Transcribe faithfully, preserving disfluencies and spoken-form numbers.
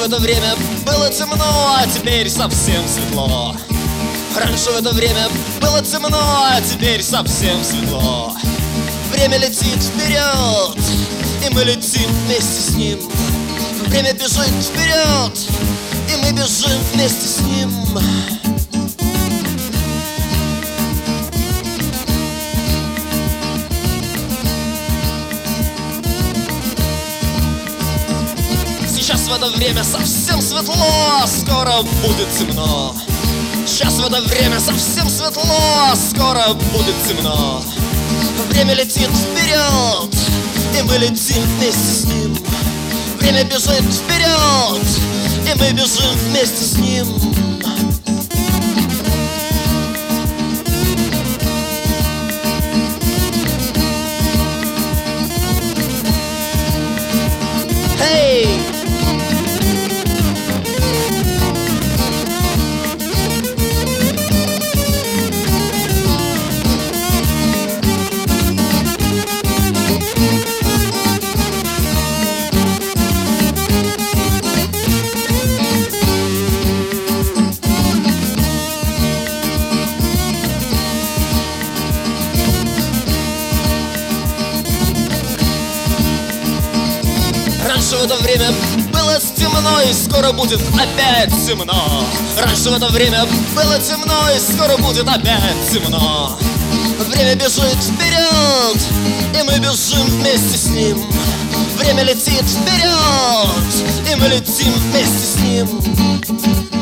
в это время было темно, а теперь совсем светло. Раньше в это время было темно, а теперь совсем светло. Время летит вперед, и мы летим вместе с ним. Время бежит вперед, и мы бежим вместе с ним. Сейчас в это время совсем светло, а скоро будет темно. Сейчас в это время совсем светло, а скоро будет темно. Время летит вперед, и мы летим вместе с ним. Время бежит вперед, и мы бежим вместе с ним. Эй! Раньше в это время было темно, и скоро будет опять темно. Раньше в это время было темно, и скоро будет опять темно. Время бежит вперед, и мы бежим вместе с ним. Время летит вперед, и мы летим вместе с ним.